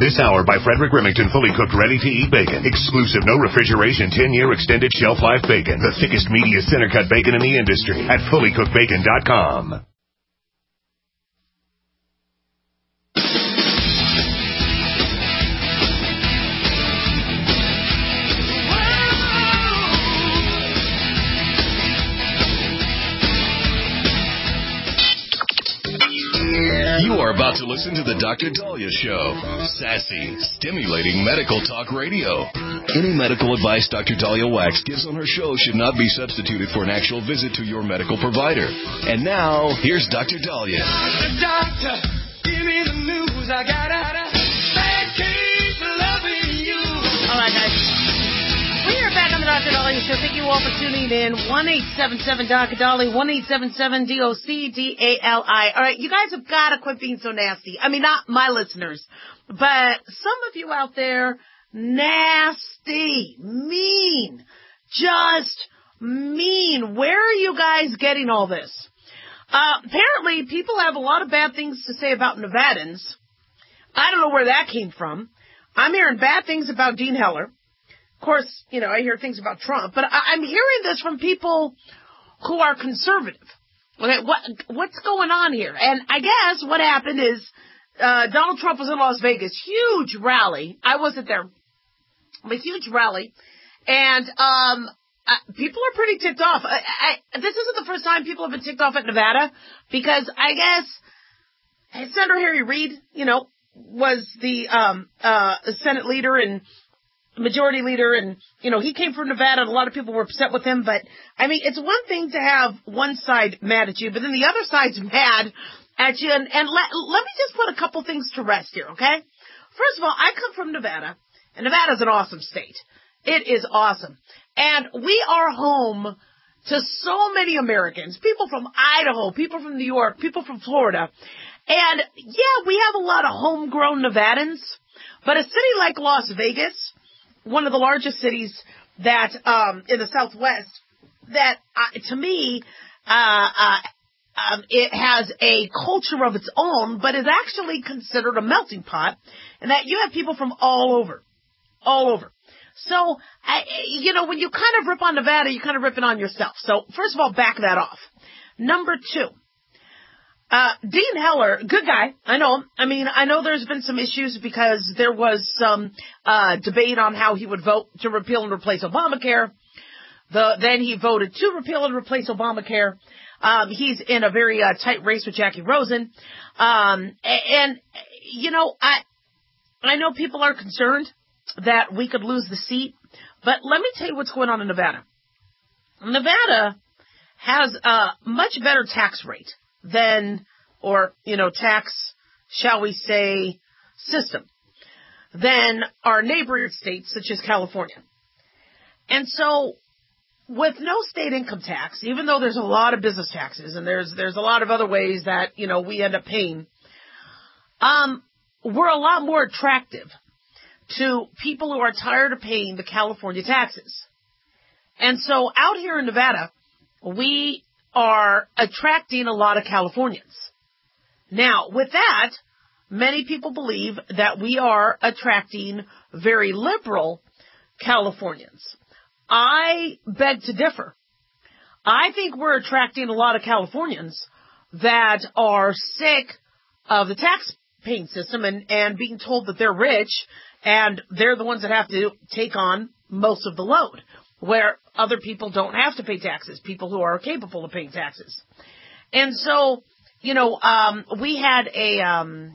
This hour by Frederick Remington, fully cooked, ready-to-eat bacon. Exclusive, no refrigeration, 10-year extended shelf life bacon. The thickest, meatiest, center-cut bacon in the industry at fullycookedbacon.com. You are about to listen to the Dr. Dahlia Show. Sassy, stimulating medical talk radio. Any medical advice Dr. Dahlia Wax gives on her show should not be substituted for an actual visit to your medical provider. And now, here's Dr. Dahlia. Doctor, give me the news. I got a bad case of loving you. All right, guys. We are back on the Dr. Dahlia Show. Thank you all for tuning in. 1-877-Dr. Dahlia, 1-877-DOCDALI. All right, you guys have got to quit being so nasty. I mean, not my listeners, but some of you out there, nasty, mean, just mean. Where are you guys getting all this? Apparently, people have a lot of bad things to say about Nevadans. I don't know where that came from. I'm hearing bad things about Dean Heller. Of course, you know, I hear things about Trump, but I'm hearing this from people who are conservative. Okay, what's going on here? And I guess what happened is Donald Trump was in Las Vegas, huge rally. I wasn't there, a huge rally, and people are pretty ticked off. This isn't the first time people have been ticked off at Nevada, because I guess Senator Harry Reid, you know, was the Senate leader and majority leader, and, you know, he came from Nevada, and a lot of people were upset with him, but, I mean, it's one thing to have one side mad at you, but then the other side's mad at you, and let me just put a couple things to rest here, okay? First of all, I come from Nevada, and Nevada's an awesome state. It is awesome. And we are home to so many Americans, people from Idaho, people from New York, people from Florida, and, yeah, we have a lot of homegrown Nevadans, but a city like Las Vegas, one of the largest cities that in the Southwest, that to me it has a culture of its own, but is actually considered a melting pot, and that you have people from all over. So, you know, when you kind of rip on Nevada, you're kind of ripping on yourself. So, first of all, back that off. Number two. Dean Heller, good guy. I know him. I mean, I know there's been some issues because there was some debate on how he would vote to repeal and replace Obamacare. Then he voted to repeal and replace Obamacare. He's in a very tight race with Jackie Rosen. And, you know, I know people are concerned that we could lose the seat, but let me tell you what's going on in Nevada. Nevada has a much better tax rate than, or, you know, tax, shall we say, system than our neighboring states such as California. And so with no state income tax, even though there's a lot of business taxes and there's a lot of other ways that, you know, we end up paying, we're a lot more attractive to people who are tired of paying the California taxes. And so out here in Nevada, we are attracting a lot of Californians. Now, with that, many people believe that we are attracting very liberal Californians. I beg to differ. I think we're attracting a lot of Californians that are sick of the tax paying system and being told that they're rich and they're the ones that have to take on most of the load, where other people don't have to pay taxes, people who are capable of paying taxes. And so, you know, we had a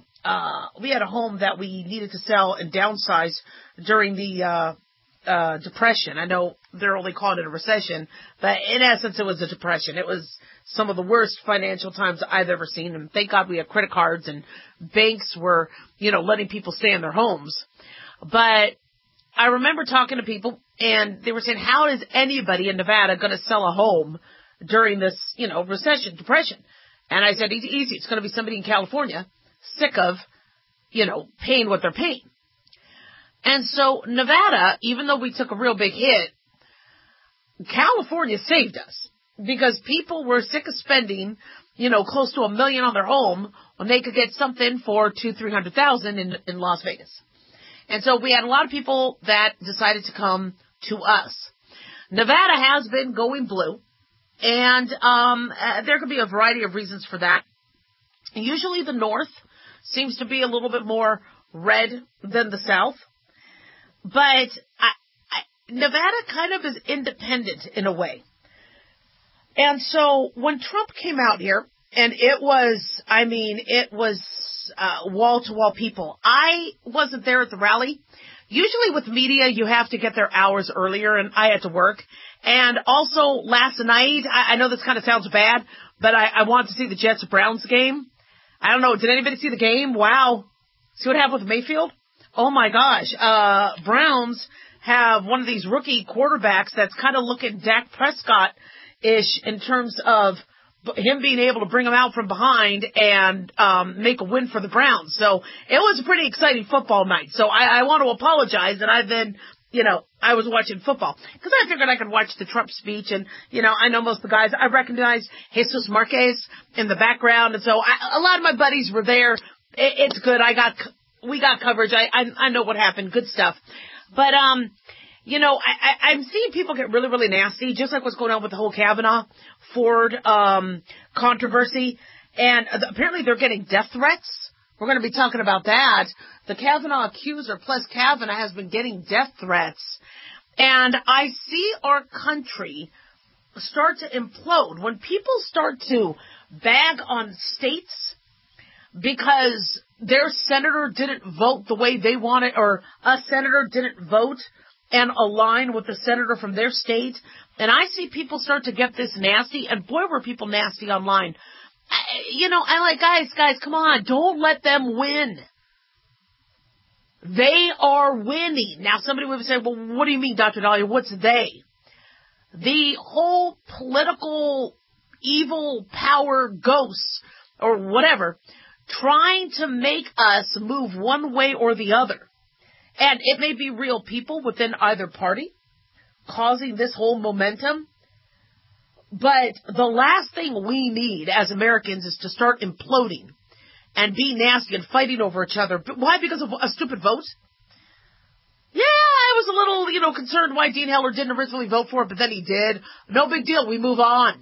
home that we needed to sell and downsize during the depression. I know they're only calling it a recession, but in essence, it was a depression. It was some of the worst financial times I've ever seen. And thank God we had credit cards and banks were, you know, letting people stay in their homes. But I remember talking to people, and they were saying, how is anybody in Nevada going to sell a home during this, you know, recession, depression? And I said, easy. It's going to be somebody in California sick of, you know, paying what they're paying. And so Nevada, even though we took a real big hit, California saved us because people were sick of spending, you know, close to $1 million on their home when they could get something for $200,000-$300,000 in Las Vegas. And so we had a lot of people that decided to come to us. Nevada has been going blue, and there could be a variety of reasons for that. Usually the North seems to be a little bit more red than the South, but Nevada kind of is independent in a way. And so when Trump came out here, and it was wall-to-wall people. I wasn't there at the rally. Usually with media, you have to get there hours earlier, and I had to work. And also last night, I know this kind of sounds bad, but I wanted to see the Jets-Browns game. I don't know, did anybody see the game? Wow. See what happened with Mayfield? Oh my gosh. Browns have one of these rookie quarterbacks that's kind of looking Dak Prescott-ish in terms of him being able to bring them out from behind and make a win for the Browns. So it was a pretty exciting football night. So I want to apologize that I've been, I was watching football because I figured I could watch the Trump speech. And, I know most of the guys. I recognize Jesus Marquez in the background. And so a lot of my buddies were there. It's good. We got coverage. I know what happened. Good stuff. But, I'm seeing people get really, really nasty, just like what's going on with the whole Kavanaugh Ford controversy. And apparently they're getting death threats. We're going to be talking about that. The Kavanaugh accuser plus Kavanaugh has been getting death threats. And I see our country start to implode when people start to bag on states because their senator didn't vote the way they wanted, or a senator didn't vote and align with the senator from their state. And I see people start to get this nasty, and boy, were people nasty online. I like, guys, come on, don't let them win. They are winning. Now, somebody would say, well, what do you mean, Dr. Dahlia? What's they? The whole political evil power ghosts, or whatever, trying to make us move one way or the other. And it may be real people within either party causing this whole momentum. But the last thing we need as Americans is to start imploding and be nasty and fighting over each other. But why? Because of a stupid vote? Yeah, I was a little, concerned why Dean Heller didn't originally vote for it, but then he did. No big deal. We move on.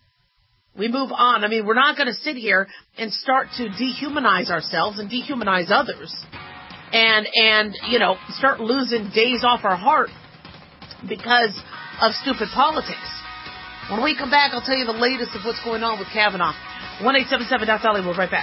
I mean, we're not going to sit here and start to dehumanize ourselves and dehumanize others. And start losing days off our heart because of stupid politics. When we come back, I'll tell you the latest of what's going on with Kavanaugh. 1-877-Dr. We'll be right back.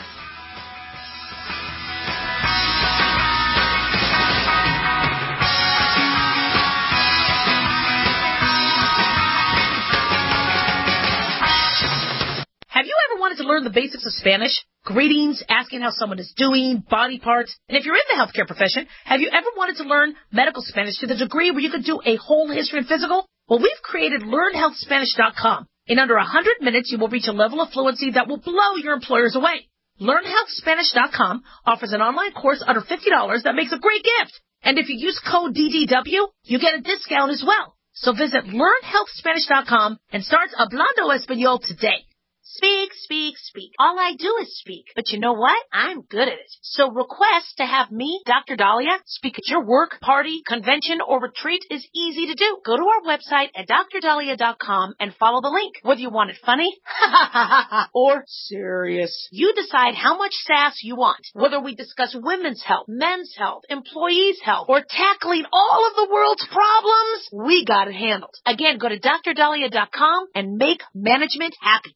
Have you ever wanted to learn the basics of Spanish? Greetings, asking how someone is doing, body parts. And if you're in the healthcare profession, have you ever wanted to learn medical Spanish to the degree where you could do a whole history and physical? Well, we've created LearnHealthSpanish.com. In under 100 minutes, you will reach a level of fluency that will blow your employers away. LearnHealthSpanish.com offers an online course under $50 that makes a great gift. And if you use code DDW, you get a discount as well. So visit LearnHealthSpanish.com and start Hablando Español today. Speak, speak, speak. All I do is speak. But you know what? I'm good at it. So request to have me, Dr. Dahlia, speak at your work, party, convention, or retreat is easy to do. Go to our website at drdahlia.com and follow the link. Whether you want it funny or serious, you decide how much sass you want. Whether we discuss women's health, men's health, employees' health, or tackling all of the world's problems, we got it handled. Again, go to drdahlia.com and make management happy.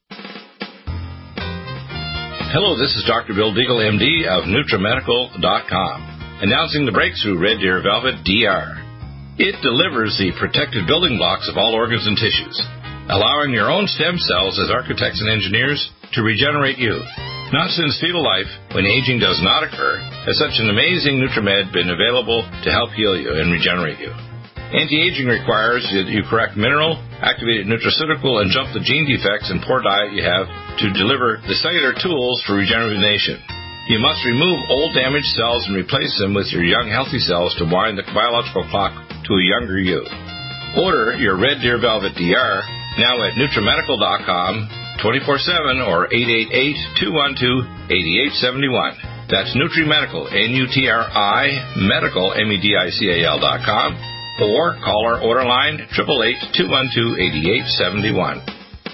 Hello, this is Dr. Bill Deagle, MD of NutriMedical.com, announcing the breakthrough Red Deer Velvet DR. It delivers the protective building blocks of all organs and tissues, allowing your own stem cells as architects and engineers to regenerate you. Not since fetal life, when aging does not occur, has such an amazing NutriMed been available to help heal you and regenerate you. Anti-aging requires that you correct mineral, activated nutraceutical, and jump the gene defects and poor diet you have to deliver the cellular tools for rejuvenation. You must remove old damaged cells and replace them with your young healthy cells to wind the biological clock to a younger you. Order your Red Deer Velvet DR now at NutriMedical.com 24/7 or 888-212-8871. That's NutriMedical, N-U-T-R-I, medical, medical.com, or call our order line, 888-212-8871.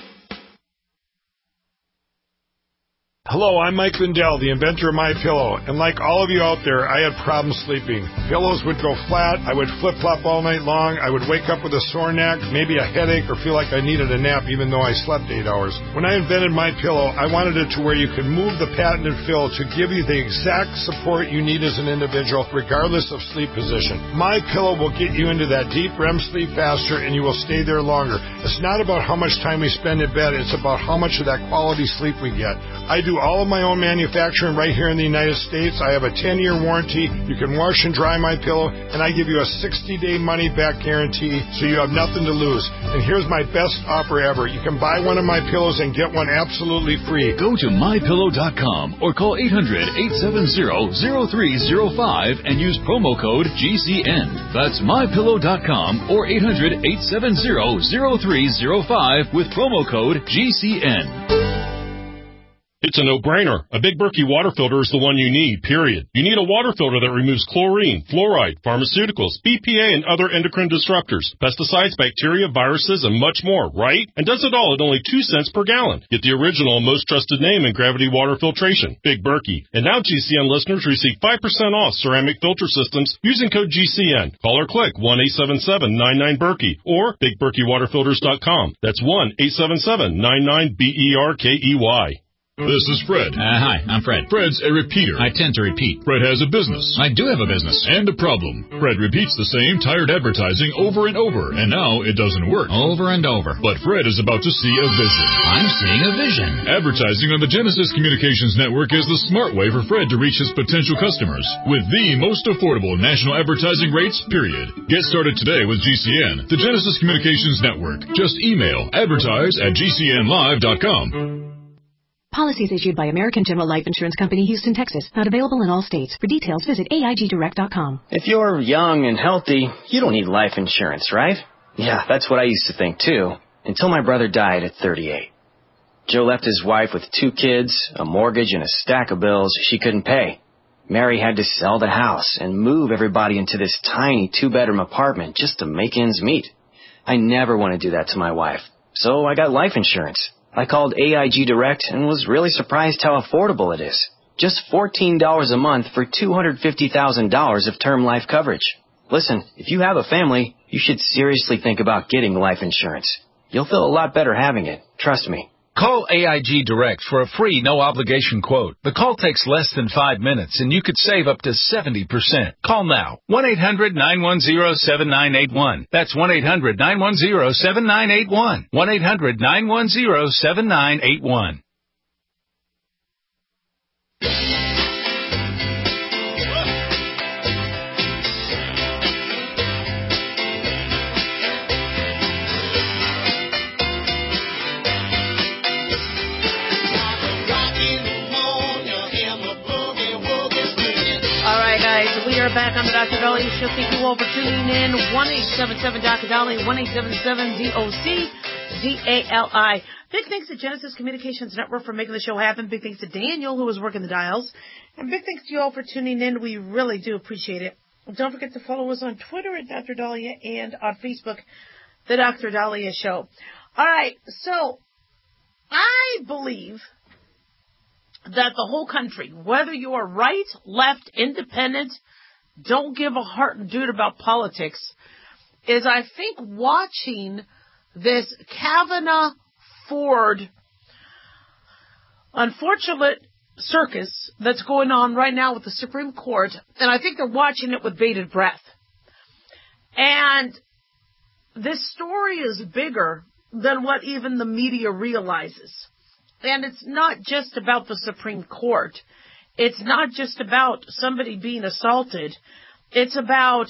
Hello, I'm Mike Lindell, the inventor of MyPillow, and like all of you out there, I had problems sleeping. Pillows would go flat, I would flip-flop all night long, I would wake up with a sore neck, maybe a headache, or feel like I needed a nap even though I slept 8 hours. When I invented MyPillow, I wanted it to where you could move the patented fill to give you the exact support you need as an individual, regardless of sleep position. MyPillow will get you into that deep REM sleep faster, and you will stay there longer. It's not about how much time we spend in bed, it's about how much of that quality sleep we get. I do all of my own manufacturing right here in the United States. I have a 10-year warranty. You can wash and dry my pillow, and I give you a 60-day money-back guarantee, so you have nothing to lose. And here's my best offer ever. You can buy one of my pillows and get one absolutely free. Go to MyPillow.com or call 800-870-0305 and use promo code GCN. That's MyPillow.com or 800-870-0305 with promo code GCN. It's a no-brainer. A Big Berkey water filter is the one you need, period. You need a water filter that removes chlorine, fluoride, pharmaceuticals, BPA, and other endocrine disruptors, pesticides, bacteria, viruses, and much more, right? And does it all at only 2 cents per gallon. Get the original and most trusted name in gravity water filtration, Big Berkey. And now GCN listeners receive 5% off ceramic filter systems using code GCN. Call or click 1-877-99-BERKEY or BigBerkeyWaterFilters.com. That's 1-877-99-BERKEY. This is Fred. Hi, I'm Fred. Fred's a repeater. I tend to repeat. Fred has a business. I do have a business. And a problem. Fred repeats the same tired advertising over and over, and now it doesn't work. Over and over. But Fred is about to see a vision. I'm seeing a vision. Advertising on the Genesis Communications Network is the smart way for Fred to reach his potential customers with the most affordable national advertising rates, period. Get started today with GCN, the Genesis Communications Network. Just email advertise@gcnlive.com. Policies issued by American General Life Insurance Company, Houston, Texas. Not available in all states. For details, visit AIGdirect.com. If you're young and healthy, you don't need life insurance, right? Yeah, that's what I used to think, too, until my brother died at 38. Joe left his wife with 2 kids, a mortgage, and a stack of bills she couldn't pay. Mary had to sell the house and move everybody into this tiny 2-bedroom apartment just to make ends meet. I never want to do that to my wife, so I got life insurance. I called AIG Direct and was really surprised how affordable it is. Just $14 a month for $250,000 of term life coverage. Listen, if you have a family, you should seriously think about getting life insurance. You'll feel a lot better having it. Trust me. Call AIG Direct for a free, no-obligation quote. The call takes less than 5 minutes, and you could save up to 70%. Call now. 1-800-910-7981. That's 1-800-910-7981. 1-800-910-7981. We are back on the Dr. Dolly Show. Thank you all for tuning in. 1-877-Dr. Dolly, 1-877-DOC-DALI. Big thanks to Genesis Communications Network for making the show happen. Big thanks to Daniel, who was working the dials. And big thanks to you all for tuning in. We really do appreciate it. Don't forget to follow us on Twitter at Dr. Dahlia and on Facebook, The Dr. Dahlia Show. All right, so I believe that the whole country, whether you are right, left, independent, don't give a heart and dude about politics, is I think watching this Kavanaugh-Ford unfortunate circus that's going on right now with the Supreme Court, and I think they're watching it with bated breath. And this story is bigger than what even the media realizes. And it's not just about the Supreme Court. It's not just about somebody being assaulted. It's about,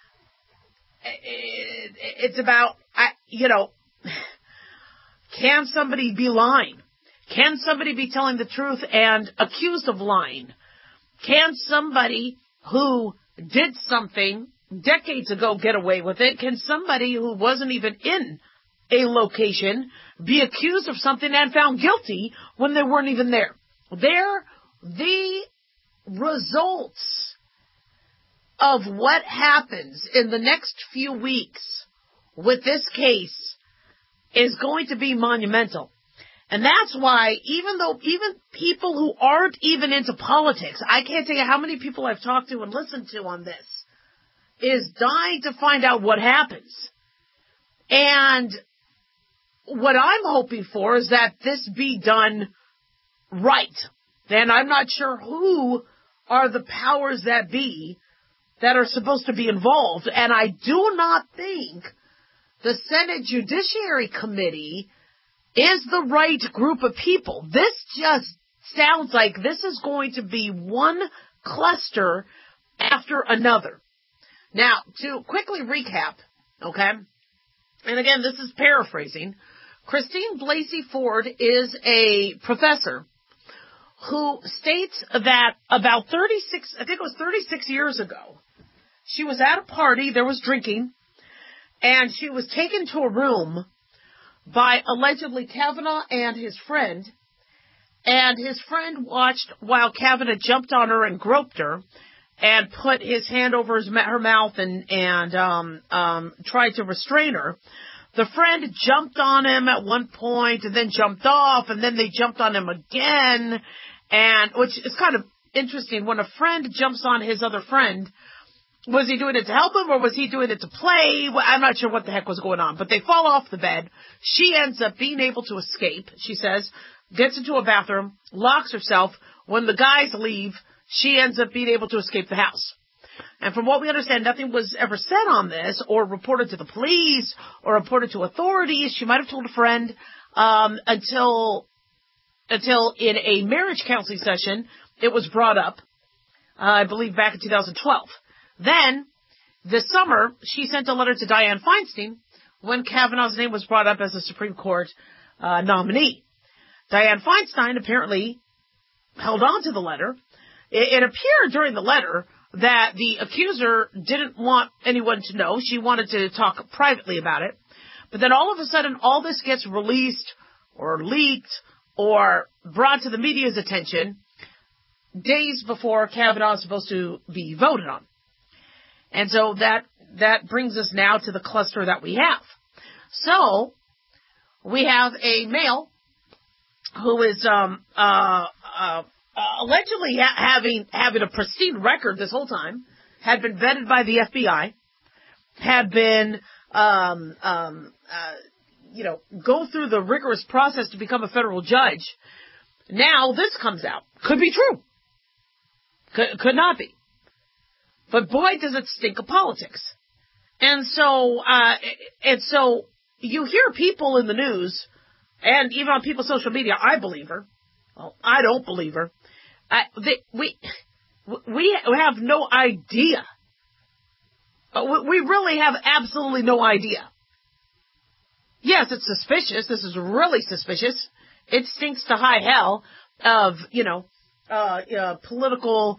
can somebody be lying? Can somebody be telling the truth and accused of lying? Can somebody who did something decades ago get away with it? Can somebody who wasn't even in a location be accused of something and found guilty when they weren't even there? They're the results of what happens in the next few weeks with this case is going to be monumental. And that's why even people who aren't even into politics, I can't tell you how many people I've talked to and listened to on this, is dying to find out what happens. And what I'm hoping for is that this be done right. And I'm not sure who are the powers that be that are supposed to be involved. And I do not think the Senate Judiciary Committee is the right group of people. This just sounds like this is going to be one cluster after another. Now, to quickly recap, okay, and again, this is paraphrasing, Christine Blasey Ford is a professor who states that about 36 years ago, she was at a party, there was drinking, and she was taken to a room by allegedly Kavanaugh and his friend watched while Kavanaugh jumped on her and groped her and put his hand over her mouth and tried to restrain her. The friend jumped on him at one point and then jumped off, and then they jumped on him again, and which is kind of interesting. When a friend jumps on his other friend, was he doing it to help him or was he doing it to play? Well, I'm not sure what the heck was going on, but they fall off the bed. She ends up being able to escape, she says, gets into a bathroom, locks herself. When the guys leave, she ends up being able to escape the house. And from what we understand, nothing was ever said on this or reported to the police or reported to authorities. She might have told a friend until in a marriage counseling session, it was brought up, I believe back in 2012. Then, this summer, she sent a letter to Dianne Feinstein when Kavanaugh's name was brought up as a Supreme Court nominee. Dianne Feinstein apparently held on to the letter. It appeared during the letter that the accuser didn't want anyone to know. She wanted to talk privately about it. But then all of a sudden, all this gets released or leaked or brought to the media's attention days before Kavanaugh is supposed to be voted on. And so that brings us now to the cluster that we have. So we have a male who is allegedly having a pristine record this whole time, had been vetted by the FBI, had been go through the rigorous process to become a federal judge. Now this comes out. Could be true. Could not be. But boy, does it stink of politics. And so you hear people in the news and even on people's social media, I believe her. Well, I don't believe her. We have no idea. We really have absolutely no idea. Yes, it's suspicious. This is really suspicious. It stinks to high hell of, political,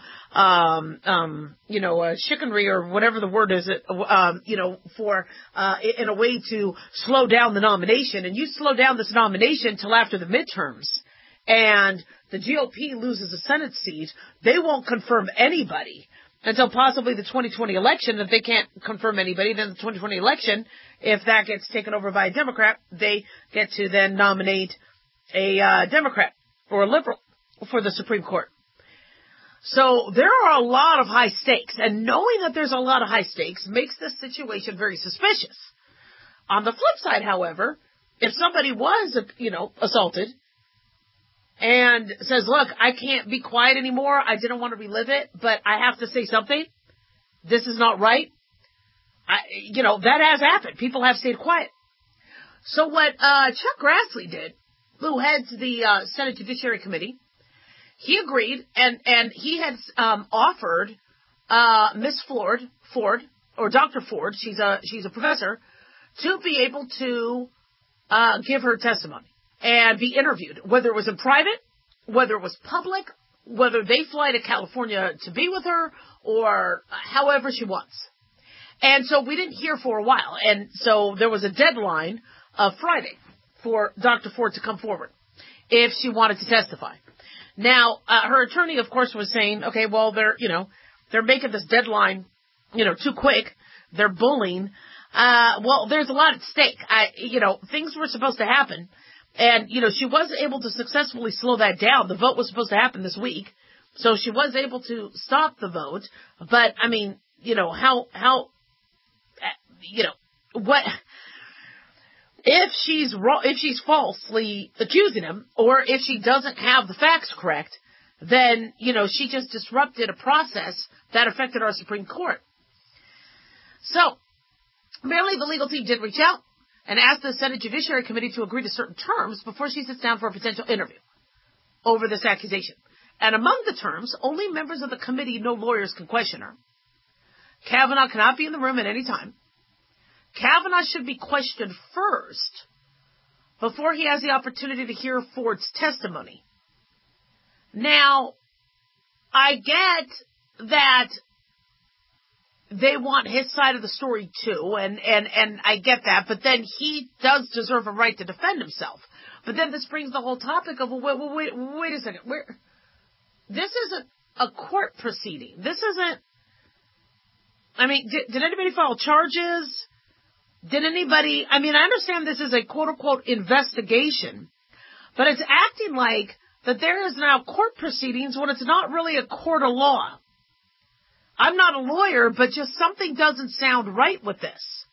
chicanery or whatever the word is, in a way to slow down the nomination. And you slow down this nomination till after the midterms and the GOP loses a Senate seat, they won't confirm anybody until possibly the 2020 election. If they can't confirm anybody, then the 2020 election, if that gets taken over by a Democrat, they get to then nominate a Democrat or a liberal for the Supreme Court. So there are a lot of high stakes, and knowing that there's a lot of high stakes makes this situation very suspicious. On the flip side, however, if somebody was, assaulted and says, look, I can't be quiet anymore, I didn't want to relive it, but I have to say something, this is not right, that has happened. People have stayed quiet. So what Chuck Grassley did, who heads the Senate Judiciary Committee, he agreed, and he had offered Miss Ford, or Dr. Ford, she's a professor, to be able to give her testimony and be interviewed, whether it was in private, whether it was public, whether they fly to California to be with her, or however she wants. And so we didn't hear for a while, and so there was a deadline of Friday for Dr. Ford to come forward if she wanted to testify. Now, her attorney, of course, was saying, okay, well, they're making this deadline, too quick. They're bullying. Well, there's a lot at stake. Things were supposed to happen. And, she was able to successfully slow that down. The vote was supposed to happen this week. So she was able to stop the vote. But, I mean, what, if she's falsely accusing him, or if she doesn't have the facts correct, then, she just disrupted a process that affected our Supreme Court. So, apparently the legal team did reach out and asked the Senate Judiciary Committee to agree to certain terms before she sits down for a potential interview over this accusation. And among the terms, only members of the committee, no lawyers, can question her. Kavanaugh cannot be in the room at any time. Kavanaugh should be questioned first before he has the opportunity to hear Ford's testimony. Now, I get that they want his side of the story too, and I get that, but then he does deserve a right to defend himself. But then this brings the whole topic of, wait a second, this isn't a court proceeding. This isn't, did anybody file charges? Did anybody, I understand this is a quote-unquote investigation, but it's acting like that there is now court proceedings when it's not really a court of law. I'm not a lawyer, but just something doesn't sound right with this.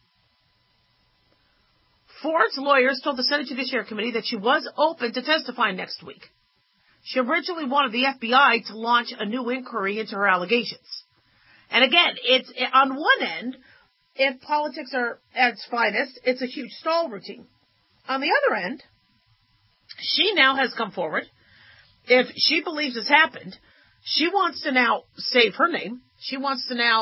Ford's lawyers told the Senate Judiciary Committee that she was open to testifying next week. She originally wanted the FBI to launch a new inquiry into her allegations. And again, it's on one end, if politics are at its finest, it's a huge stall routine. On the other end, she now has come forward. If she believes this happened, she wants to now save her name. She wants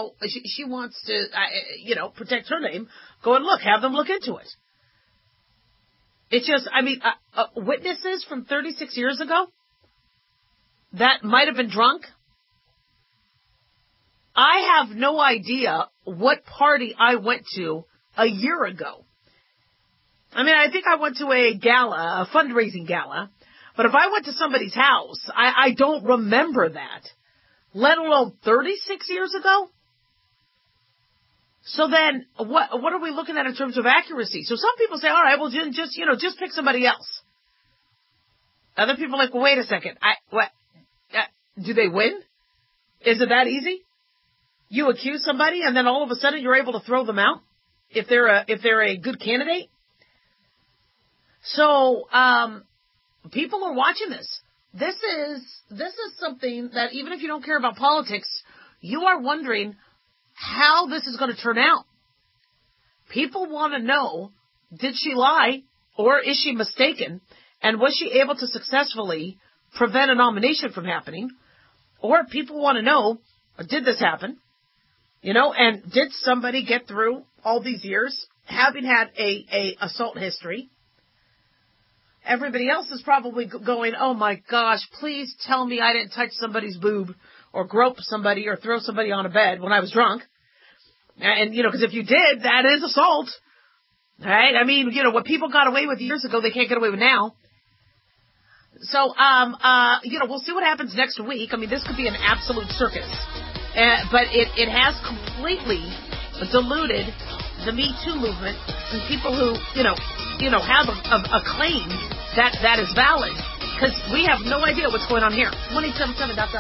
to protect her name. Go and have them look into it. It's just, witnesses from 36 years ago that might have been drunk. I have no idea what party I went to a year ago. I think I went to a gala, a fundraising gala, but if I went to somebody's house, I don't remember that, let alone 36 years ago. So then, what are we looking at in terms of accuracy? So some people say, all right, well, just pick somebody else. Other people are like, well, wait a second, do they win? Is it that easy? You accuse somebody and then all of a sudden you're able to throw them out if they're a good candidate? So, people are watching this. This is something that even if you don't care about politics, you are wondering how this is going to turn out. People want to know, did she lie or is she mistaken? And was she able to successfully prevent a nomination from happening? Or people want to know, did this happen? And did somebody get through all these years having had a assault history? Everybody else is probably going, oh my gosh, please tell me I didn't touch somebody's boob or grope somebody or throw somebody on a bed when I was drunk. And, because if you did, that is assault. Right? What people got away with years ago, they can't get away with now. So, we'll see what happens next week. This could be an absolute circus. But it has completely diluted the Me Too movement and people who, have a claim that is valid. Because we have no idea what's going on here. 1-877 Dr.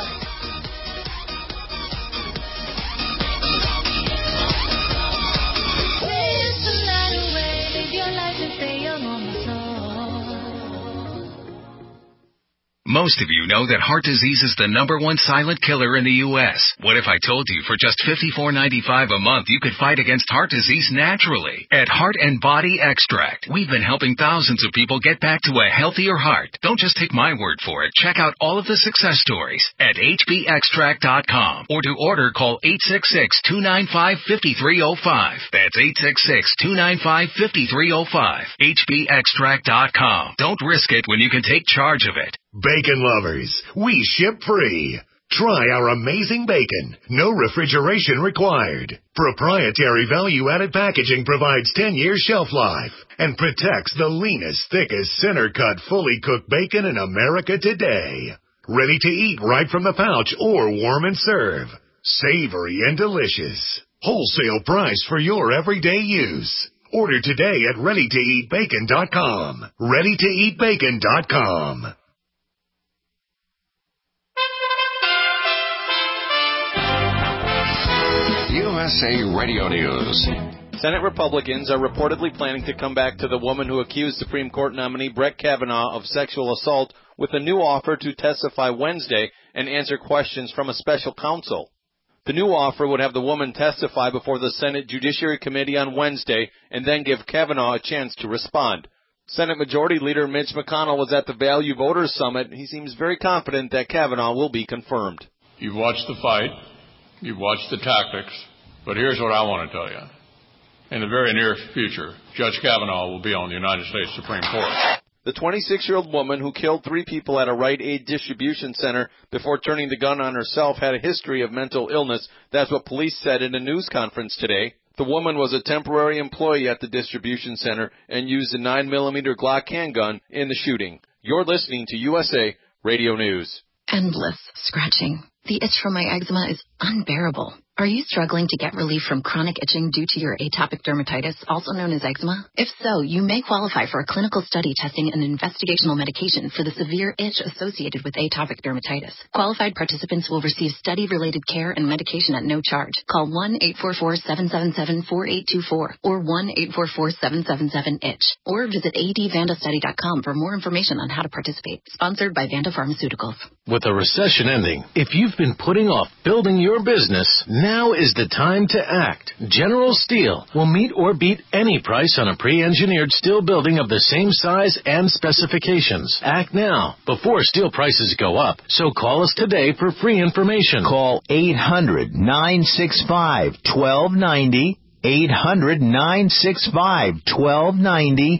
Most of you know that heart disease is the #1 silent killer in the U.S. What if I told you for just $54.95 a month you could fight against heart disease naturally? At Heart and Body Extract, we've been helping thousands of people get back to a healthier heart. Don't just take my word for it. Check out all of the success stories at hbextract.com. Or to order, call 866-295-5305. That's 866-295-5305. hbextract.com. Don't risk it when you can take charge of it. Bacon lovers, we ship free. Try our amazing bacon. No refrigeration required. Proprietary value-added packaging provides 10-year shelf life and protects the leanest, thickest, center-cut, fully cooked bacon in America today. Ready to eat right from the pouch or warm and serve. Savory and delicious. Wholesale price for your everyday use. Order today at ReadyToEatBacon.com. ReadyToEatBacon.com. USA Radio News. Senate Republicans are reportedly planning to come back to the woman who accused Supreme Court nominee Brett Kavanaugh of sexual assault with a new offer to testify Wednesday and answer questions from a special counsel. The new offer would have the woman testify before the Senate Judiciary Committee on Wednesday and then give Kavanaugh a chance to respond. Senate Majority Leader Mitch McConnell was at the Value Voters Summit. He seems very confident that Kavanaugh will be confirmed. You've watched the fight. You've watched the tactics. But here's what I want to tell you. In the very near future, Judge Kavanaugh will be on the United States Supreme Court. The 26-year-old woman who killed 3 people at a Rite Aid distribution center before turning the gun on herself had a history of mental illness. That's what police said in a news conference today. The woman was a temporary employee at the distribution center and used a 9mm Glock handgun in the shooting. You're listening to USA Radio News. Endless scratching. The itch from my eczema is unbearable. Are you struggling to get relief from chronic itching due to your atopic dermatitis, also known as eczema? If so, you may qualify for a clinical study testing an investigational medication for the severe itch associated with atopic dermatitis. Qualified participants will receive study-related care and medication at no charge. Call 1-844-777-4824 or 1-844-777-ITCH or visit advandastudy.com for more information on how to participate. Sponsored by Vanda Pharmaceuticals. With a recession ending, if you've been putting off building your business, now is the time to act. General Steel will meet or beat any price on a pre-engineered steel building of the same size and specifications. Act now, before steel prices go up. So call us today for free information. Call 800-965-1290. 800-965-1290.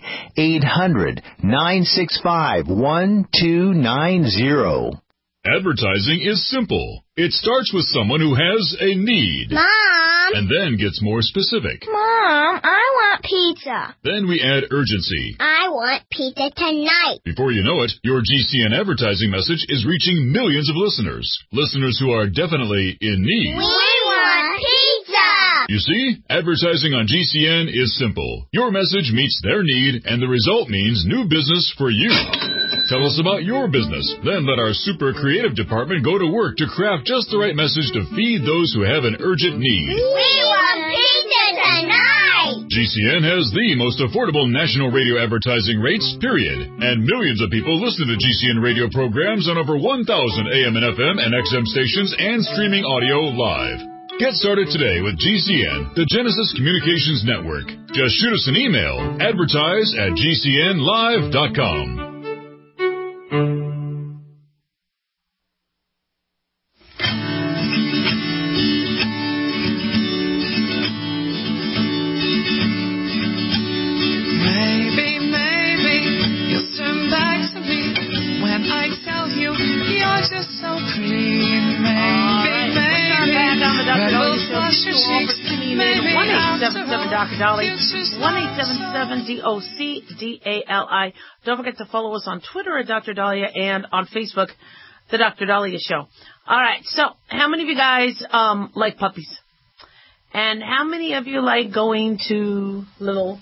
800-965-1290. Advertising is simple. It starts with someone who has a need. Mom! And then gets more specific. Mom, I want pizza. Then we add urgency. I want pizza tonight. Before you know it, your GCN advertising message is reaching millions of listeners. Listeners who are definitely in need. We want pizza! You see, advertising on GCN is simple. Your message meets their need, and the result means new business for you. Tell us about your business. Then let our super creative department go to work to craft just the right message to feed those who have an urgent need. We want pizza tonight! GCN has the most affordable national radio advertising rates, period. And millions of people listen to GCN radio programs on over 1,000 AM and FM and XM stations and streaming audio live. Get started today with GCN, the Genesis Communications Network. Just shoot us an email, advertise@gcnlive.com. Maybe you'll turn back to me when I tell you you're just so pretty. Dr. Dolly Show. Maybe 1-877-Dr. Dolly. 1-877-DOCDALI. Don't forget to follow us on Twitter at Dr. Dahlia and on Facebook, The Dr. Dahlia Show. All right. So how many of you guys like puppies? And how many of you like going to little,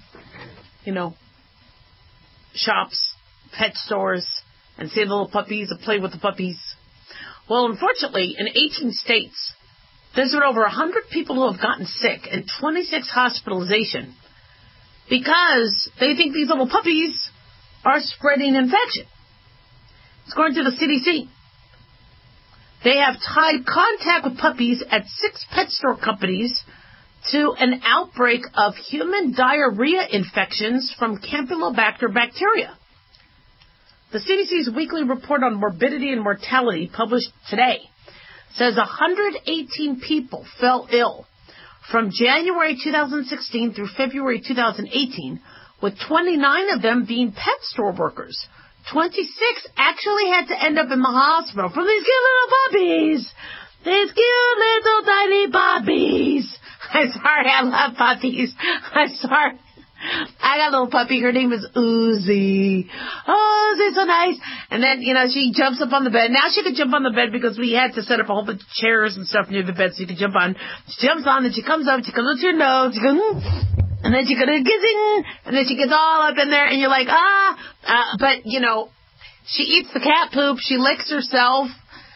shops, pet stores, and see the little puppies and play with the puppies? Well, unfortunately, in 18 states, there's been over 100 people who have gotten sick and 26 hospitalization because they think these little puppies are spreading infection. According to the CDC, they have tied contact with puppies at 6 pet store companies to an outbreak of human diarrhea infections from Campylobacter bacteria. The CDC's weekly report on morbidity and mortality, published today, says 118 people fell ill from January 2016 through February 2018, with 29 of them being pet store workers. 26 actually had to end up in the hospital from these cute little puppies. These cute little tiny puppies. I'm sorry, I love puppies. I'm sorry. I got a little puppy. Her name is Uzi. Oh, Uzi's so nice. And then, she jumps up on the bed. Now she could jump on the bed because we had to set up a whole bunch of chairs and stuff near the bed so you could jump on. She jumps on, and she comes up, she comes up to your nose, she goes, and then she goes, kissing, and then she gets all up in there, and you're like, but, she eats the cat poop, she licks herself.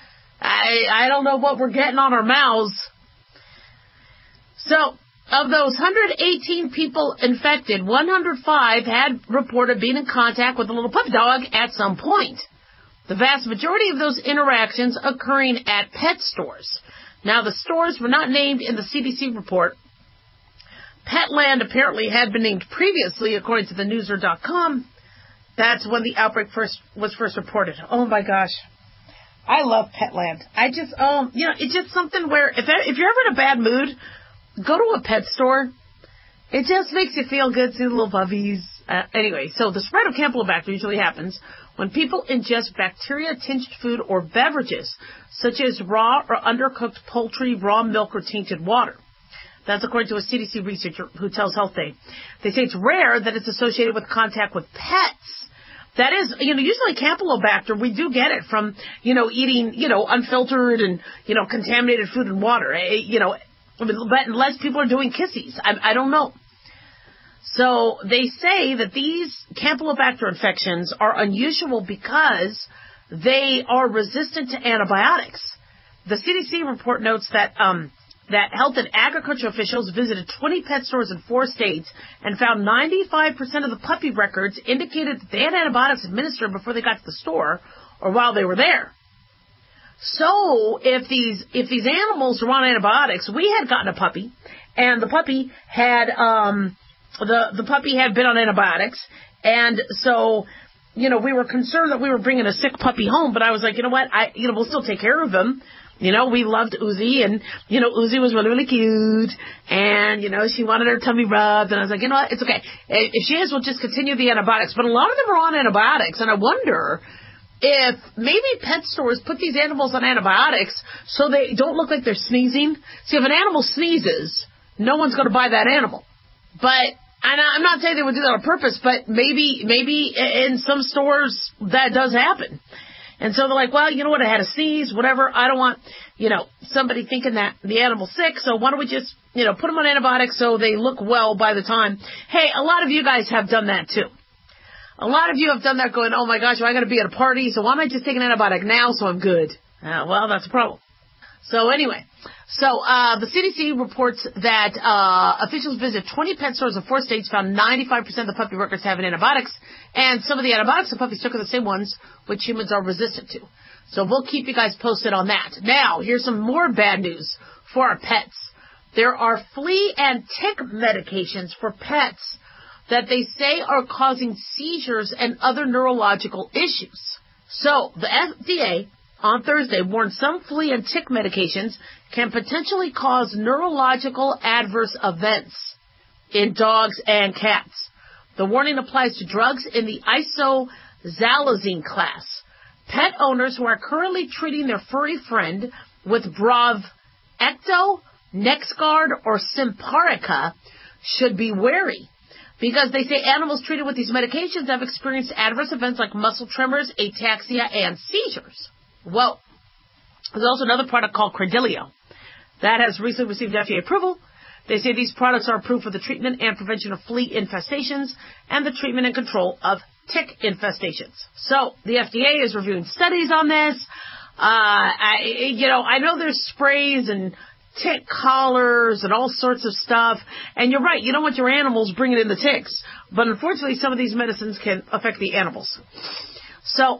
I don't know what we're getting on our mouths. So, of those 118 people infected, 105 had reported being in contact with a little puppy dog at some point. The vast majority of those interactions occurring at pet stores. Now, the stores were not named in the CDC report. Petland apparently had been named previously, according to the Newser.com. That's when the outbreak was first reported. Oh, my gosh. I love Petland. It's just something where if you're ever in a bad mood, go to a pet store. It just makes you feel good, see the little puppies. Anyway, so the spread of Campylobacter usually happens when people ingest bacteria-tinged food or beverages, such as raw or undercooked poultry, raw milk, or tainted water. That's according to a CDC researcher who tells Health Day. They say it's rare that it's associated with contact with pets. That is, usually Campylobacter, we do get it from, eating, unfiltered and, contaminated food and water. But unless people are doing kissies. I don't know. So they say that these Campylobacter infections are unusual because they are resistant to antibiotics. The CDC report notes that that health and agriculture officials visited 20 pet stores in 4 states and found 95% of the puppy records indicated that they had antibiotics administered before they got to the store or while they were there. So if these animals were on antibiotics, we had gotten a puppy, and the puppy had the puppy had been on antibiotics, and so we were concerned that we were bringing a sick puppy home. But I was like, you know what, we'll still take care of him. We loved Uzi, and, Uzi was really, really cute, and, she wanted her tummy rubbed, and I was like, you know what, it's okay. If she is, we'll just continue the antibiotics. But a lot of them are on antibiotics, and I wonder if maybe pet stores put these animals on antibiotics so they don't look like they're sneezing. See, if an animal sneezes, no one's going to buy that animal. But, and I'm not saying they would do that on purpose, but maybe in some stores that does happen. And so they're like, well, you know what, I had a sneeze, whatever. I don't want, somebody thinking that the animal's sick, so why don't we just, put them on antibiotics so they look well by the time. Hey, a lot of you guys have done that too. A lot of you have done that going, oh my gosh, I got to be at a party, so why don't I just take an antibiotic now so I'm good? Well, that's a problem. So anyway, the CDC reports that officials visit 20 pet stores in 4 states, found 95% of the puppy records having antibiotics, and some of the antibiotics the puppies took are the same ones which humans are resistant to. So we'll keep you guys posted on that. Now, here's some more bad news for our pets. There are flea and tick medications for pets that they say are causing seizures and other neurological issues. So the FDA on Thursday warned some flea and tick medications can potentially cause neurological adverse events in dogs and cats. The warning applies to drugs in the isozalazine class. Pet owners who are currently treating their furry friend with Bravecto, NexGard, or Simparica should be wary, because they say animals treated with these medications have experienced adverse events like muscle tremors, ataxia, and seizures. Well, there's also another product called Credelio that has recently received FDA approval. They say these products are approved for the treatment and prevention of flea infestations and the treatment and control of tick infestations. So the FDA is reviewing studies on this. I know there's sprays and tick collars and all sorts of stuff. And you're right, you don't want your animals bringing in the ticks. But unfortunately, some of these medicines can affect the animals. So,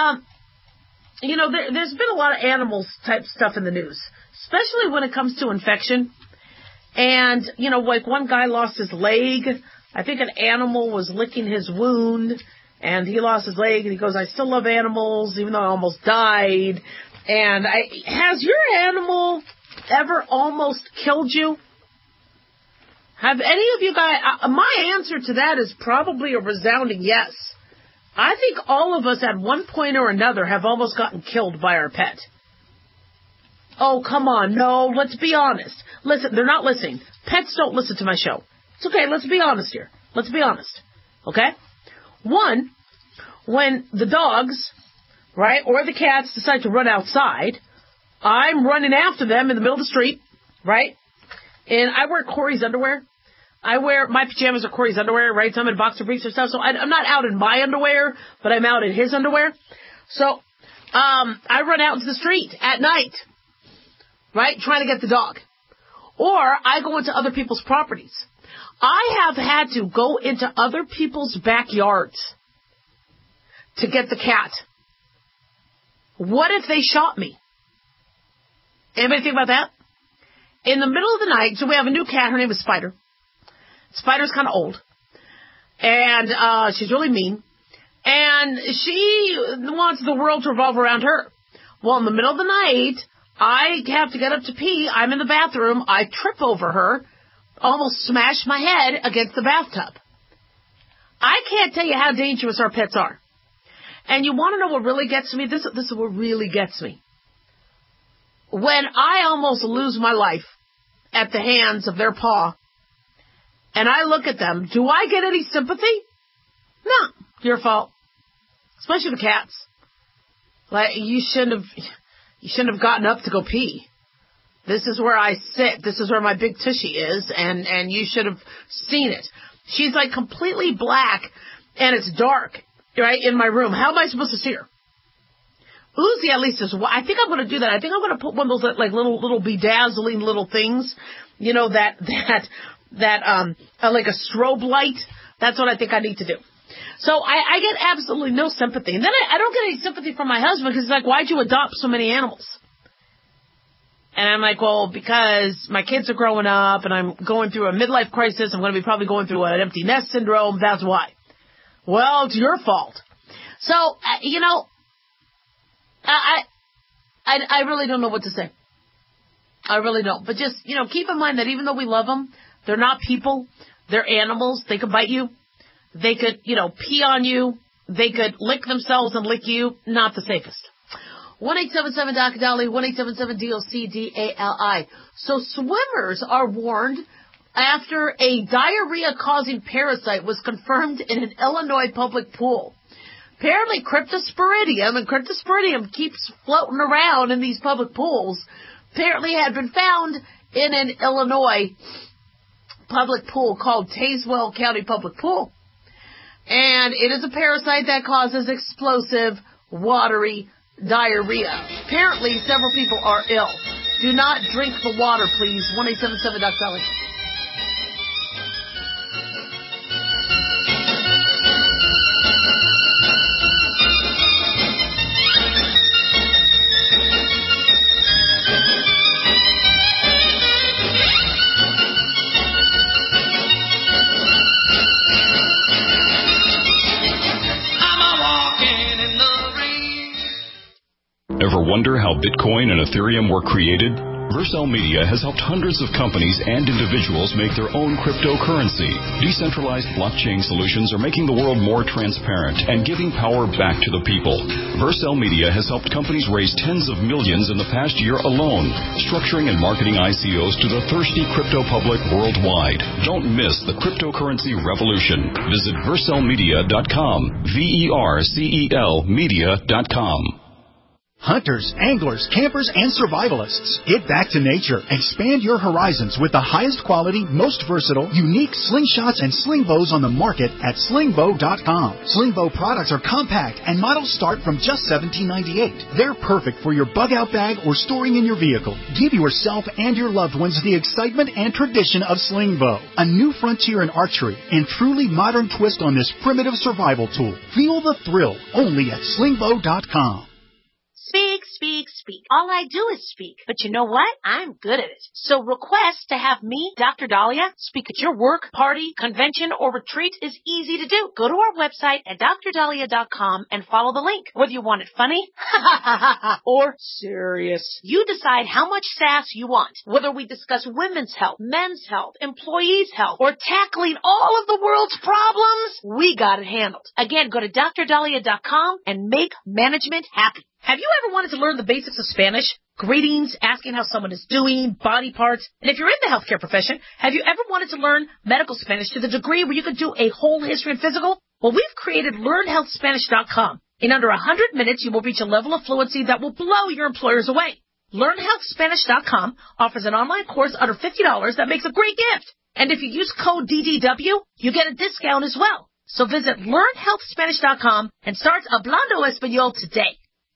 there's been a lot of animals type stuff in the news, especially when it comes to infection. And, like one guy lost his leg. I think an animal was licking his wound, and he lost his leg, and he goes, I still love animals, even though I almost died. And has your animal ever almost killed you? Have any of you guys, my answer to that is probably a resounding yes. I think all of us at one point or another have almost gotten killed by our pet. Oh, come on. No, let's be honest. Listen, they're not listening. Pets don't listen to my show. It's okay. Let's be honest here. Let's be honest. Okay? One, when the dogs, right, or the cats decide to run outside, I'm running after them in the middle of the street, right? And I wear Corey's underwear. My pajamas are Corey's underwear, right? So I'm in boxer briefs or stuff. So I'm not out in my underwear, but I'm out in his underwear. So, I run out into the street at night, right? Trying to get the dog. Or I go into other people's properties. I have had to go into other people's backyards to get the cat. What if they shot me? Anybody think about that? In the middle of the night, so we have a new cat. Her name is Spider. Spider's kind of old. And she's really mean. And she wants the world to revolve around her. Well, in the middle of the night, I have to get up to pee. I'm in the bathroom. I trip over her, almost smash my head against the bathtub. I can't tell you how dangerous our pets are. And you want to know what really gets me? This is what really gets me. When I almost lose my life at the hands of their paw, and I look at them, do I get any sympathy? No, your fault. Especially the cats. Like, you shouldn't have gotten up to go pee. This is where I sit. This is where my big tushy is, and you should have seen it. She's like completely black, and it's dark, right, in my room. How am I supposed to see her? Uzi at least is, I think I'm going to do that. I think I'm going to put one of those like little bedazzling little things, you know, that like a strobe light. That's what I think I need to do. So I get absolutely no sympathy. And then I don't get any sympathy from my husband because he's like, why'd you adopt so many animals? And I'm like, well, because my kids are growing up and I'm going through a midlife crisis. I'm going to be probably going through an empty nest syndrome. That's why. Well, it's your fault. So, you know, I really don't know what to say. I really don't. But just, you know, keep in mind that even though we love them, they're not people. They're animals. They could bite you. They could, you know, pee on you. They could lick themselves and lick you. Not the safest. 1-877-DOC-DOLLY, 1-877-DOC-DALI. So swimmers are warned after a diarrhea-causing parasite was confirmed in an Illinois public pool. Apparently Cryptosporidium, and Cryptosporidium keeps floating around in these public pools, apparently had been found in an Illinois public pool called Tazewell County Public Pool. And it is a parasite that causes explosive, watery diarrhea. Apparently, several people are ill. Do not drink the water, please. 1-877-DOC-DOLLY. Ever wonder how Bitcoin and Ethereum were created? Vercel Media has helped hundreds of companies and individuals make their own cryptocurrency. Decentralized blockchain solutions are making the world more transparent and giving power back to the people. Vercel Media has helped companies raise tens of millions in the past year alone, structuring and marketing ICOs to the thirsty crypto public worldwide. Don't miss the cryptocurrency revolution. Visit vercelmedia.com, VERCEL media.com. Hunters, anglers, campers, and survivalists. Get back to nature. Expand your horizons with the highest quality, most versatile, unique slingshots and sling bows on the market at slingbow.com. Slingbow products are compact and models start from just $17.98. They're perfect for your bug out bag or storing in your vehicle. Give yourself and your loved ones the excitement and tradition of Slingbow, a new frontier in archery and truly modern twist on this primitive survival tool. Feel the thrill only at slingbow.com. Speak, speak, speak. All I do is speak. But you know what? I'm good at it. So request to have me, Dr. Dahlia, speak at your work, party, convention, or retreat is easy to do. Go to our website at drdahlia.com and follow the link. Whether you want it funny or serious, you decide how much sass you want. Whether we discuss women's health, men's health, employees' health, or tackling all of the world's problems, we got it handled. Again, go to drdahlia.com and make management happy. Have you ever wanted to learn the basics of Spanish? Greetings, asking how someone is doing, body parts. And if you're in the healthcare profession, have you ever wanted to learn medical Spanish to the degree where you could do a whole history and physical? Well, we've created LearnHealthSpanish.com. In under 100 minutes, you will reach a level of fluency that will blow your employers away. LearnHealthSpanish.com offers an online course under $50 that makes a great gift. And if you use code DDW, you get a discount as well. So visit LearnHealthSpanish.com and start Hablando Español today.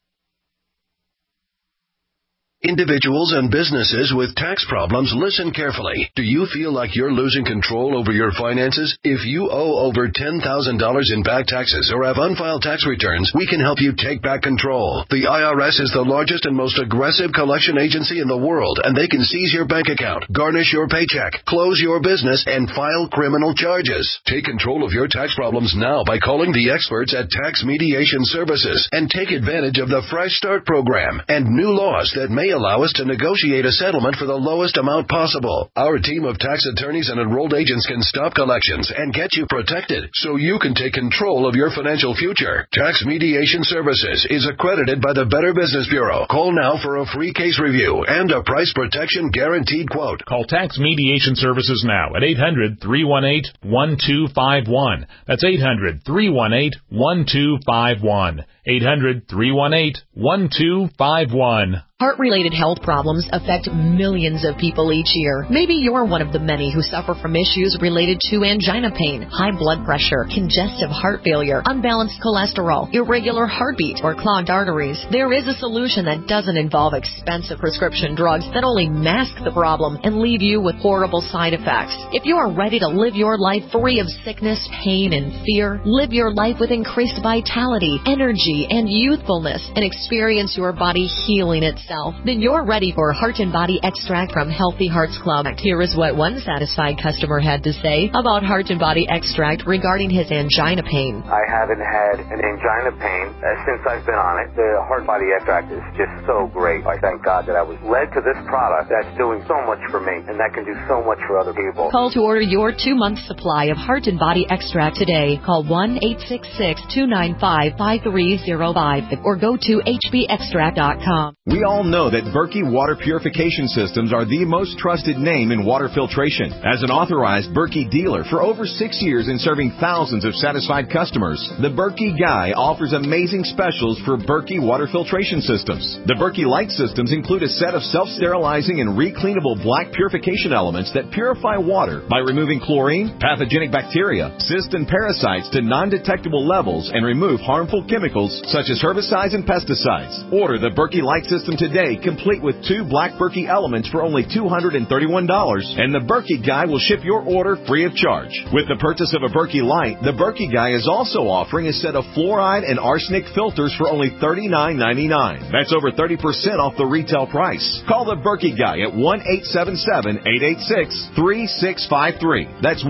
Individuals and businesses with tax problems, listen carefully. Do you feel like you're losing control over your finances? If you owe over $10,000 in back taxes or have unfiled tax returns, we can help you take back control. The IRS is the largest and most aggressive collection agency in the world, and they can seize your bank account, garnish your paycheck, close your business, and file criminal charges. Take control of your tax problems now by calling the experts at Tax Mediation Services and take advantage of the Fresh Start program and new laws that may allow us to negotiate a settlement for the lowest amount possible. Our team of tax attorneys and enrolled agents can stop collections and get you protected so you can take control of your financial future. Tax Mediation Services is accredited by the Better Business Bureau. Call now for a free case review and a price protection guaranteed quote. Call Tax Mediation Services now at 800-318-1251. That's 800-318-1251. 800-318-1251. Heart-related health problems affect millions of people each year. Maybe you're one of the many who suffer from issues related to angina pain, high blood pressure, congestive heart failure, unbalanced cholesterol, irregular heartbeat, or clogged arteries. There is a solution that doesn't involve expensive prescription drugs that only mask the problem and leave you with horrible side effects. If you are ready to live your life free of sickness, pain, and fear, live your life with increased vitality, energy, and youthfulness, and experience your body healing itself, then you're ready for Heart and Body Extract from Healthy Hearts Club. Here is what one satisfied customer had to say about Heart and Body Extract regarding his angina pain. I haven't had an angina pain since I've been on it. The Heart Body Extract is just so great. I thank God that I was led to this product that's doing so much for me and that can do so much for other people. Call to order your 2-month supply of Heart and Body Extract today. Call 1-866-295-5305 or go to hbextract.com. We all know that Berkey Water Purification Systems are the most trusted name in water filtration. As an authorized Berkey dealer for over 6 years and serving thousands of satisfied customers, the Berkey Guy offers amazing specials for Berkey Water Filtration Systems. The Berkey Light Systems include a set of self-sterilizing and recleanable black purification elements that purify water by removing chlorine, pathogenic bacteria, cysts, and parasites to non-detectable levels and remove harmful chemicals such as herbicides and pesticides. Order the Berkey Light System today, complete with 2 black Berkey elements for only $231, and the Berkey Guy will ship your order free of charge. With the purchase of a Berkey Light, the Berkey Guy is also offering a set of fluoride and arsenic filters for only $39.99. That's over 30% off the retail price. Call the Berkey Guy at 1-877-886-3653. That's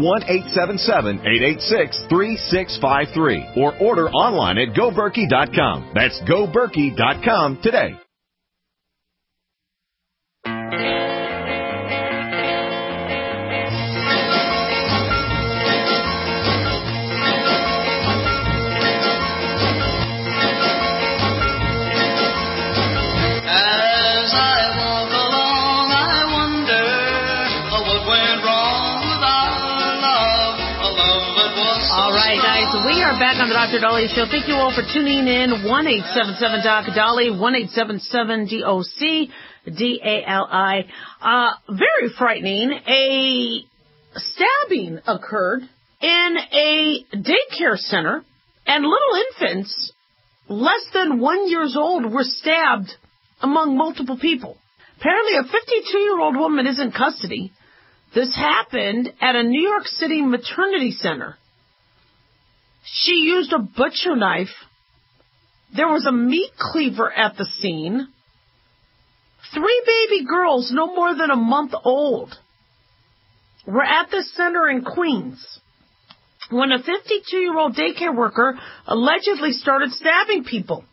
1-877-886-3653. Or order online at GoBerkey.com. That's GoBerkey.com today. We are back on the Dr. Daliah Show. Thank you all for tuning in. 1-877-DOC-DALI, 1-877-DOC-DALI. Very frightening. A stabbing occurred in a daycare center, and little infants less than 1 year old were stabbed among multiple people. Apparently, a 52-year-old woman is in custody. This happened at a New York City maternity center. She used a butcher knife. There was a meat cleaver at the scene. 3 baby girls, no more than a month old, were at the center in Queens when a 52-year-old daycare worker allegedly started stabbing people.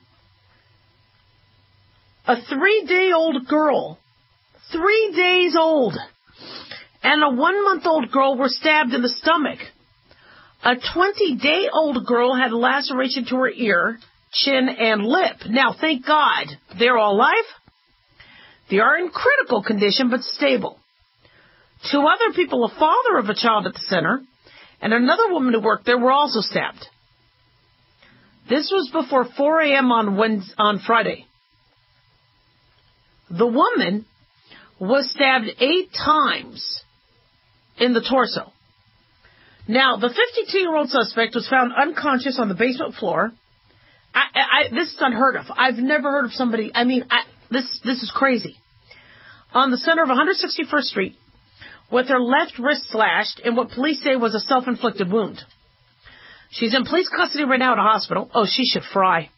A 3-day-old girl, 3 days old, and a 1-month-old girl were stabbed in the stomach. A 20-day-old girl had a laceration to her ear, chin, and lip. Now, thank God, they're all alive. They are in critical condition, but stable. 2 other people, a father of a child at the center, and another woman who worked there, were also stabbed. This was before 4 a.m. on Friday. The woman was stabbed 8 times in the torso. Now, the 52-year-old suspect was found unconscious on the basement floor. This is unheard of. I've never heard of somebody, this is crazy. On the center of 161st Street, with her left wrist slashed in what police say was a self-inflicted wound. She's in police custody right now at a hospital. Oh, she should fry.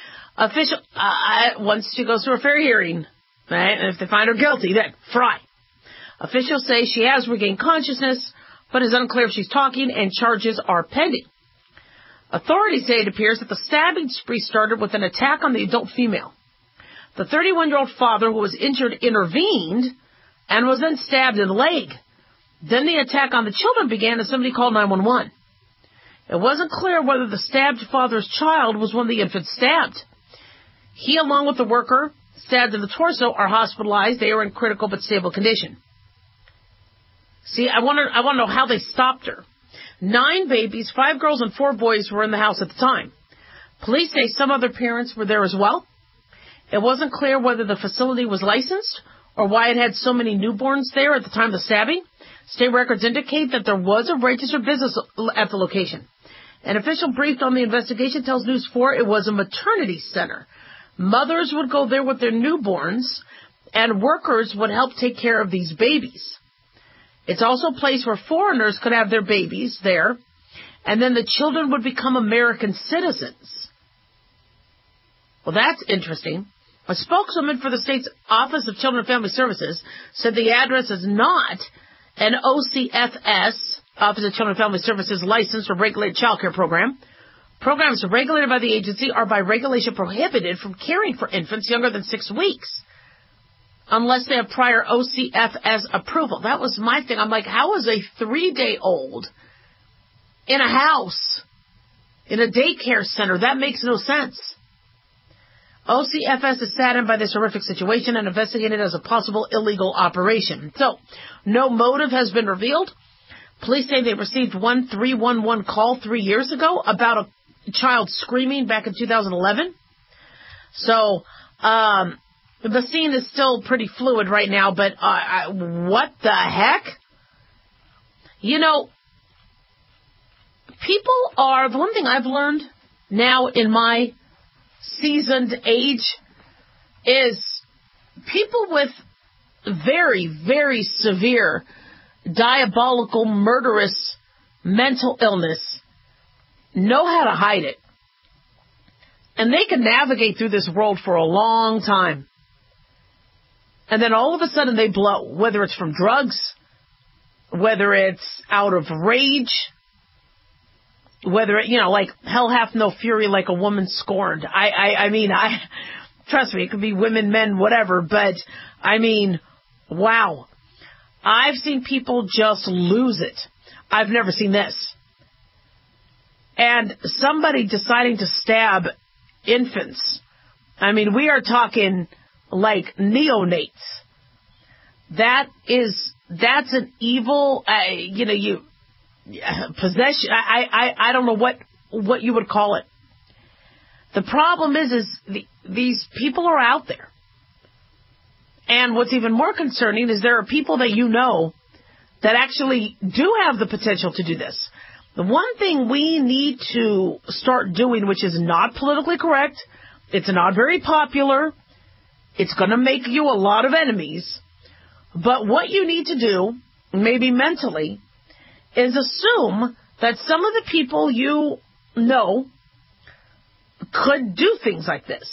Once she goes through a fair hearing, right, and if they find her guilty, then fry. Officials say she has regained consciousness, but it's unclear if she's talking, and charges are pending. Authorities say it appears that the stabbing spree started with an attack on the adult female. The 31-year-old father who was injured intervened and was then stabbed in the leg. Then the attack on the children began as somebody called 911. It wasn't clear whether the stabbed father's child was one of the infants stabbed. He, along with the worker stabbed in the torso, are hospitalized. They are in critical but stable condition. See, I want to know how they stopped her. 9 babies, 5 girls and 4 boys were in the house at the time. Police say some other parents were there as well. It wasn't clear whether the facility was licensed or why it had so many newborns there at the time of the stabbing. State records indicate that there was a registered business at the location. An official briefed on the investigation tells News 4 it was a maternity center. Mothers would go there with their newborns, and workers would help take care of these babies. It's also a place where foreigners could have their babies there, and then the children would become American citizens. Well, that's interesting. A spokeswoman for the state's Office of Children and Family Services said the address is not an OCFS, Office of Children and Family Services, licensed or regulated child care program. Programs regulated by the agency are by regulation prohibited from caring for infants younger than 6 weeks unless they have prior OCFS approval. That was my thing. I'm like, how is a 3-day-old in a house, in a daycare center? That makes no sense. OCFS is saddened by this horrific situation and investigated as a possible illegal operation. So, no motive has been revealed. Police say they received one 311 call 3 years ago about a child screaming back in 2011. So, the scene is still pretty fluid right now, but what the heck? You know, people are, the one thing I've learned now in my seasoned age is people with very, very severe, diabolical, murderous mental illness know how to hide it. And they can navigate through this world for a long time. And then all of a sudden they blow, whether it's from drugs, whether it's out of rage, whether it, like hell hath no fury like a woman scorned. I mean, trust me, it could be women, men, whatever, but I mean, wow. I've seen people just lose it. I've never seen this. And somebody deciding to stab infants. I mean, we are talking like neonates. That's an evil, possession. I don't know what you would call it. The problem is these people are out there. And what's even more concerning is there are people that you know that actually do have the potential to do this. The one thing we need to start doing, which is not politically correct, it's not very popular, it's going to make you a lot of enemies, but what you need to do, maybe mentally, is assume that some of the people you know could do things like this.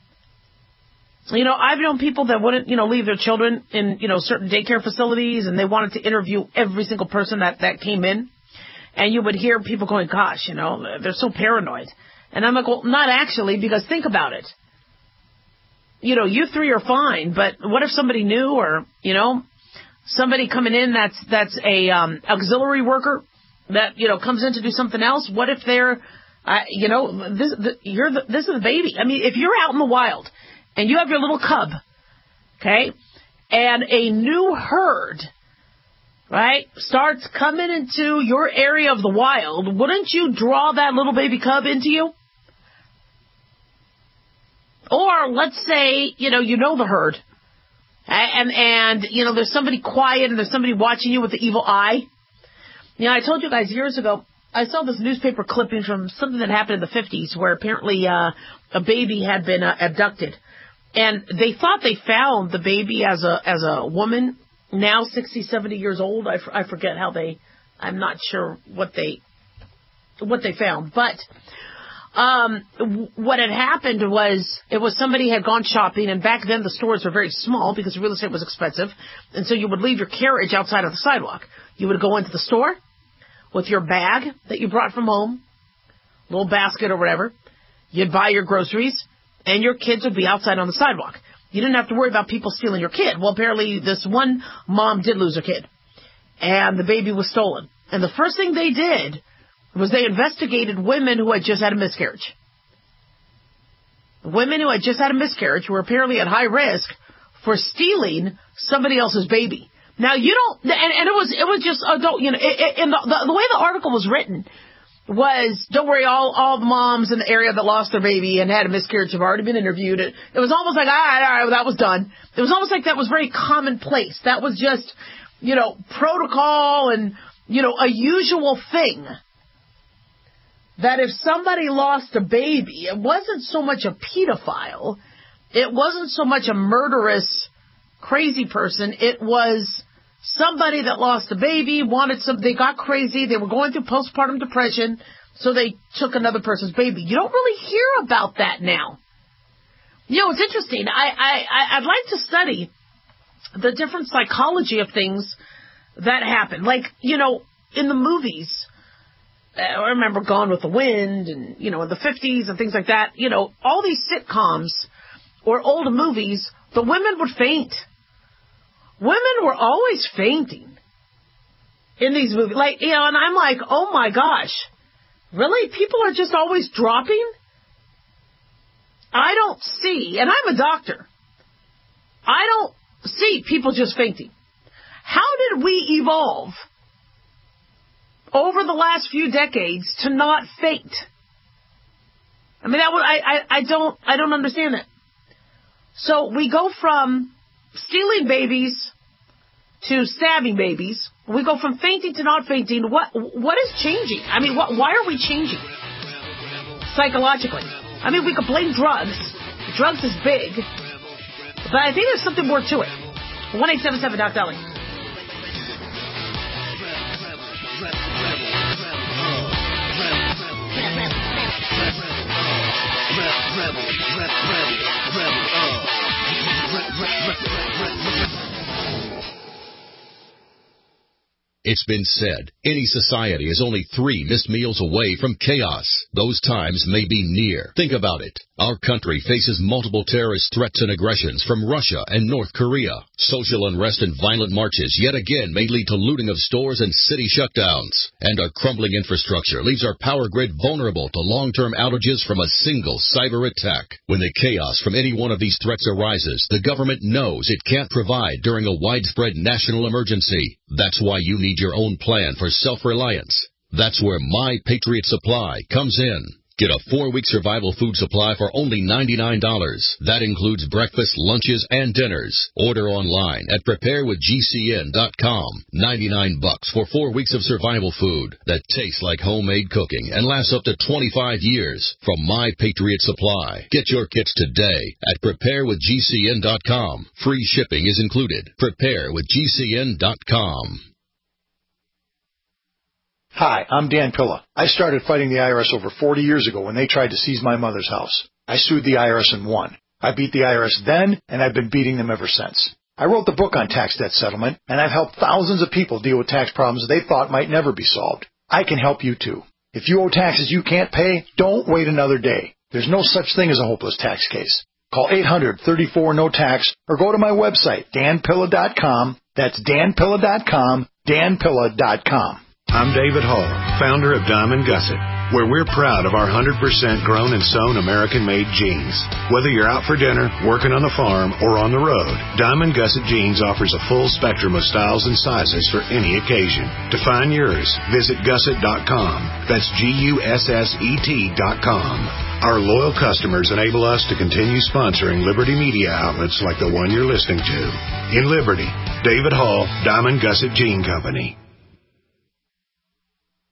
I've known people that wouldn't, leave their children in, certain daycare facilities, and they wanted to interview every single person that came in. And you would hear people going, gosh, they're so paranoid. And I'm like, well, not actually, because think about it. You three are fine, but what if somebody new or, somebody coming in that's a auxiliary worker that, comes in to do something else? What if they're This is the baby. I mean, if you're out in the wild and you have your little cub, okay, and a new herd, right, starts coming into your area of the wild, wouldn't you draw that little baby cub into you? Or let's say, you know the herd, and there's somebody quiet and there's somebody watching you with the evil eye. I told you guys years ago, I saw this newspaper clipping from something that happened in the 50s where apparently a baby had been abducted. And they thought they found the baby as a woman, now 60, 70 years old. I forget I'm not sure what they found. But what had happened was it was somebody had gone shopping, and back then the stores were very small because real estate was expensive. And so you would leave your carriage outside of the sidewalk. You would go into the store with your bag that you brought from home, little basket or whatever. You'd buy your groceries, and your kids would be outside on the sidewalk. You didn't have to worry about people stealing your kid. Well, apparently this one mom did lose her kid, and the baby was stolen. And the first thing they did was they investigated women who had just had a miscarriage. Women who had just had a miscarriage were apparently at high risk for stealing somebody else's baby. Now, you don't, and it was just, in the way the article was written was, don't worry, all the moms in the area that lost their baby and had a miscarriage have already been interviewed. It was almost like, all right, that was done. It was almost like that was very commonplace. That was just, protocol and, a usual thing. That if somebody lost a baby, it wasn't so much a pedophile. It wasn't so much a murderous, crazy person. It was somebody that lost a baby, they got crazy, they were going through postpartum depression, so they took another person's baby. You don't really hear about that now. It's interesting. I'd like to study the different psychology of things that happen. Like, in the movies, I remember Gone with the Wind and, in the 50s and things like that, all these sitcoms or old movies, the women would faint. Women were always fainting in these movies. And I'm like, oh my gosh, really? People are just always dropping? I don't see, and I'm a doctor, I don't see people just fainting. How did we evolve over the last few decades to not faint? I mean, I don't understand that. So we go from stealing babies to stabbing babies. We go from fainting to not fainting. What is changing? I mean, why are we changing psychologically? I mean, we could blame drugs. Drugs is big, but I think there's something more to it. 1-877-Doc-Dolly. It's been said, any society is only 3 missed meals away from chaos. Those times may be near. Think about it. Our country faces multiple terrorist threats and aggressions from Russia and North Korea. Social unrest and violent marches yet again may lead to looting of stores and city shutdowns. And our crumbling infrastructure leaves our power grid vulnerable to long-term outages from a single cyber attack. When the chaos from any one of these threats arises, the government knows it can't provide during a widespread national emergency. That's why you need your own plan for self-reliance. That's where My Patriot Supply comes in. Get a 4-week survival food supply for only $99. That includes breakfast, lunches, and dinners. Order online at preparewithgcn.com. $99 for 4 weeks of survival food that tastes like homemade cooking and lasts up to 25 years from My Patriot Supply. Get your kits today at preparewithgcn.com. Free shipping is included. Preparewithgcn.com. Hi, I'm Dan Pilla. I started fighting the IRS over 40 years ago when they tried to seize my mother's house. I sued the IRS and won. I beat the IRS then, and I've been beating them ever since. I wrote the book on tax debt settlement, and I've helped thousands of people deal with tax problems they thought might never be solved. I can help you too. If you owe taxes you can't pay, don't wait another day. There's no such thing as a hopeless tax case. Call 800-34-NO-TAX or go to my website, danpilla.com. That's danpilla.com, danpilla.com. I'm David Hall, founder of Diamond Gusset. where we're proud of our 100% grown and sewn American-made jeans. Whether you're out for dinner, working on the farm, or on the road, Diamond Gusset Jeans offers a full spectrum of styles and sizes for any occasion. To find yours, visit gusset.com. That's GUSSET.com. Our loyal customers enable us to continue sponsoring Liberty media outlets like the one you're listening to. In Liberty, David Hall, Diamond Gusset Jean Company.